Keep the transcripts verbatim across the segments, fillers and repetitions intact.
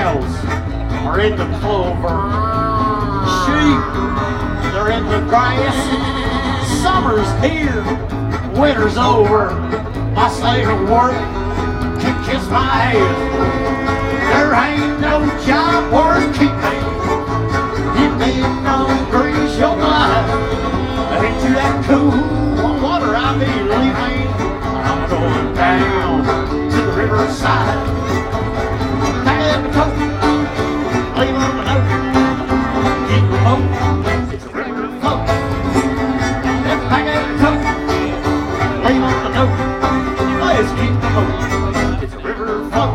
cows are in the clover. Sheep, they're in the grass. Summer's here, winter's over. My slave at work can kiss my ass. There ain't no job worth keeping. It ain't no grease your life. Into that cool water I be leaving. I'm going down to the riverside. Have a coat, leave on the note. Keep the boat, it's a river float. If I got a coat, leave on the note. Let's keep the boat, it's a river float.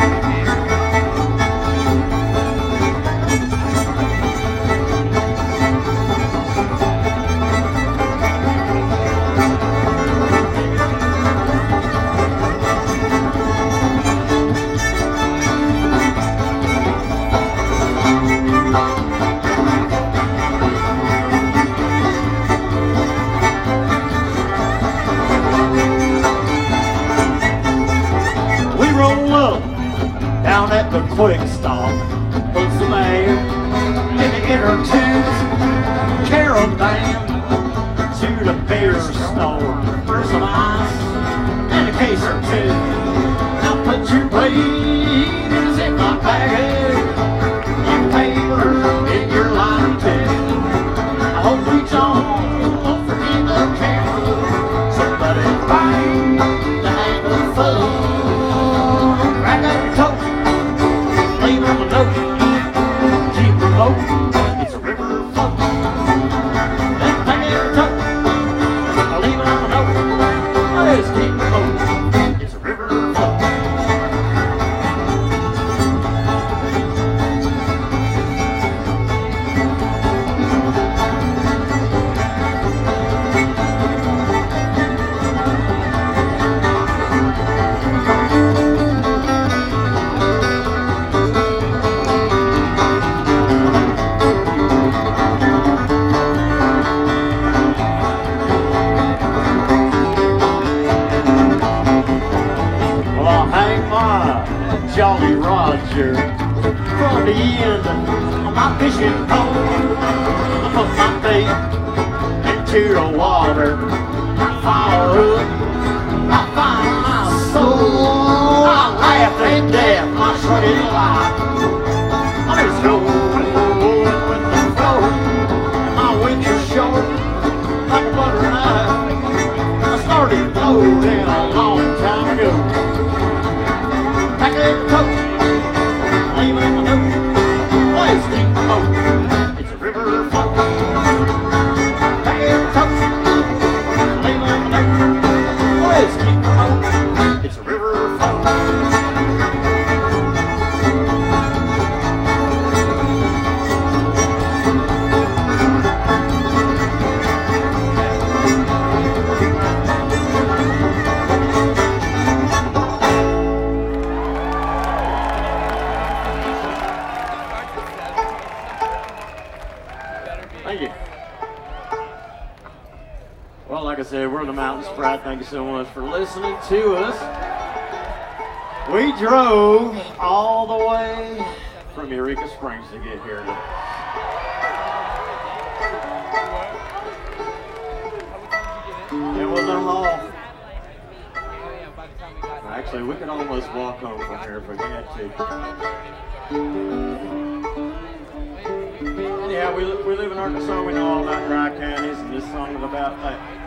Down at the quick stop, put some air in the inner tubes, caravan to the beer store for some ice and a case or two. Now put your please in my bag, you paper in your line too. I hope we don't forget the camera. Somebody bang the hang of food. Crack up your toe. Leave on the note, keep the boat, it's a river float. Then hang your toe, leave it on the note, let's keep the boat, it's a river float. Jolly Roger from the end of my fishing pole. I put my feet into the water. I fire up, I find my soul. I laugh at death, my shredded life. I'm just going with the flow. And my wings are short like a butter knife. I started floating a long time ago. Pack a coat, leave it on the note, let's keep the boat, it's a river float. Pack a coat, leave it on the note, let's keep the boat, it's a river float. Thank you. Well, like I said, we're the Mountain Sprite. Thank you so much for listening to us. We drove all the way from Eureka Springs to get here today. It wasn't long. Actually, we could almost walk home from here if we had to. Yeah, we, we live in Arkansas, we know all about dry counties, and this song is about that.